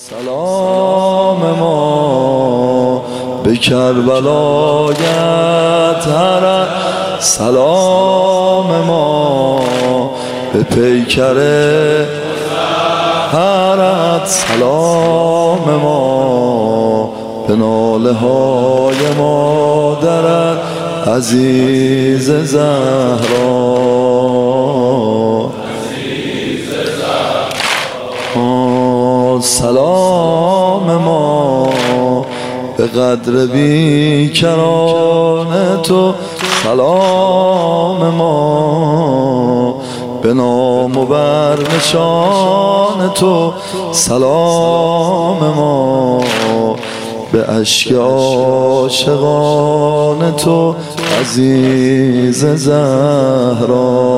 سلام ما به کربلایت هرد، سلام ما به پیکر هرد، سلام ما به ناله های مادرت عزیز زهرا. سلام ما به قدر بیکران تو، سلام ما به نام و بر نشان تو، سلام ما به اشک عاشقان تو عزیز زهرا.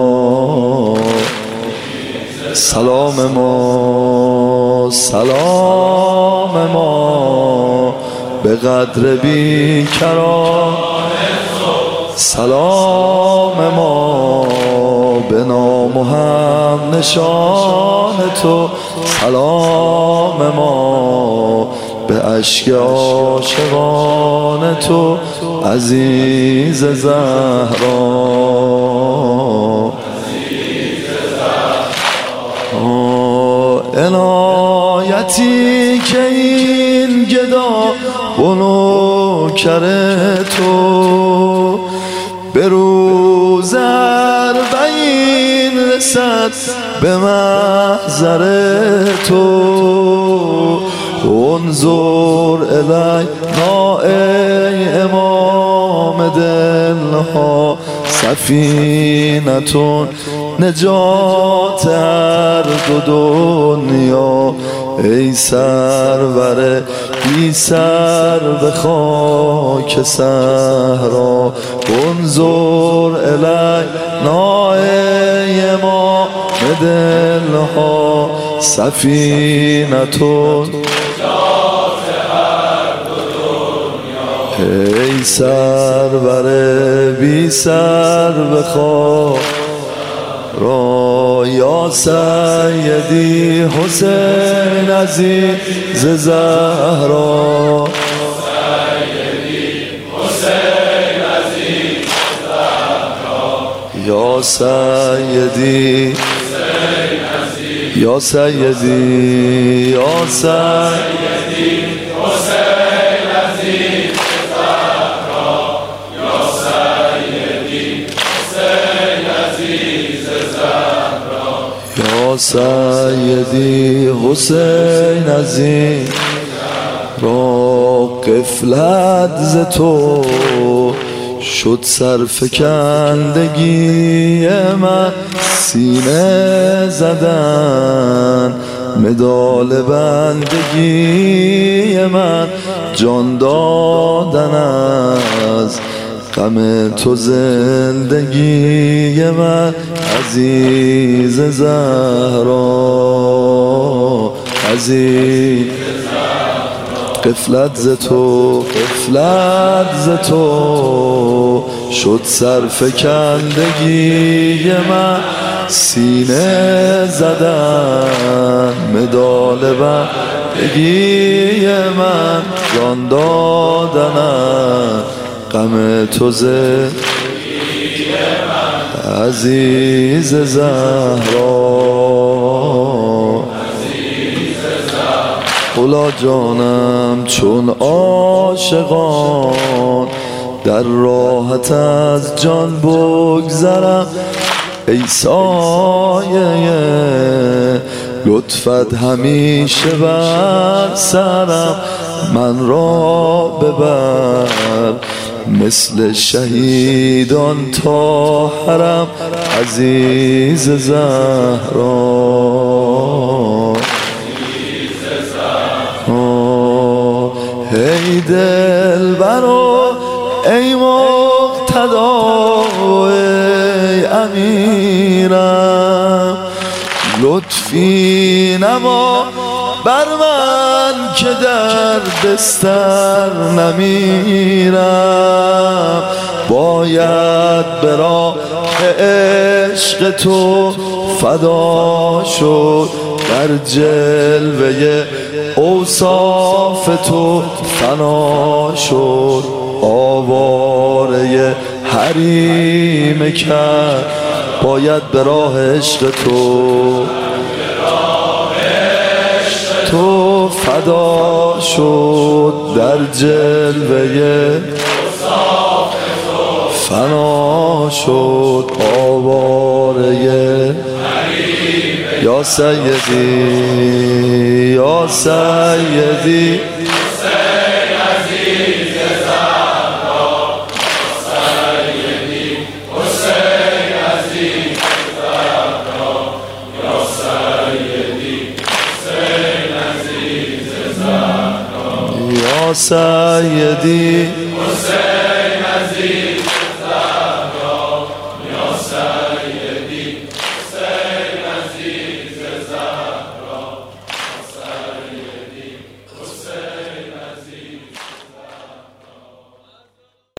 سلام ما، سلام ما به قدر بیکران، سلام ما به نام و هم نشان تو، سلام ما به اشک عاشقان تو عزیز زهرا. عنایتی که این گدا و نوکر تو به روز اربعین رسد به محضر تو. انظر الینا ای امام دلها، سفینتون نجات هر دو دنیا. ای سرور بی سر به خاک صحرا، انظر الینا ای امام دلها، سفینتون ای سرور بی سر به خاک را. یا سیدی حسین عزیز زهرا، یا سیدی، یا سیدی، یا سیدی حسین عزیز زهرا، یا سیدی حسین عزیز زهرا، یا سیدی حسین عزیز را. غفلت ز تو شد سرفکندگی من، سینه زدن مدال بندگی من، جان دادن از غم تو زندگی من عزیز زهرا. عزیز غفلت ز تو، غفلت ز تو شد سرفکندگی من، سینه زدن مدال بندگی من، جان دادن غم تو زندگی من عزیز زهرا. خلا جانم چون عاشقان در راحت از جان بگذرم، ای سایه لطفت همیشه بر سرم، من را ببر مثل شهیدان تا حرم عزیز زهرا. ای دلبرو ای مقتدا ای امیرم، لطفی نما بر من که در بستر نمیرم. باید به راه عشق تو فدا شد در جلوه اوصاف تو فنا شد آواره حریم کرد باید به راه عشق تو فدا شد در جلوه فنا شد آواره یا سیدی یا سیدی یا سیدی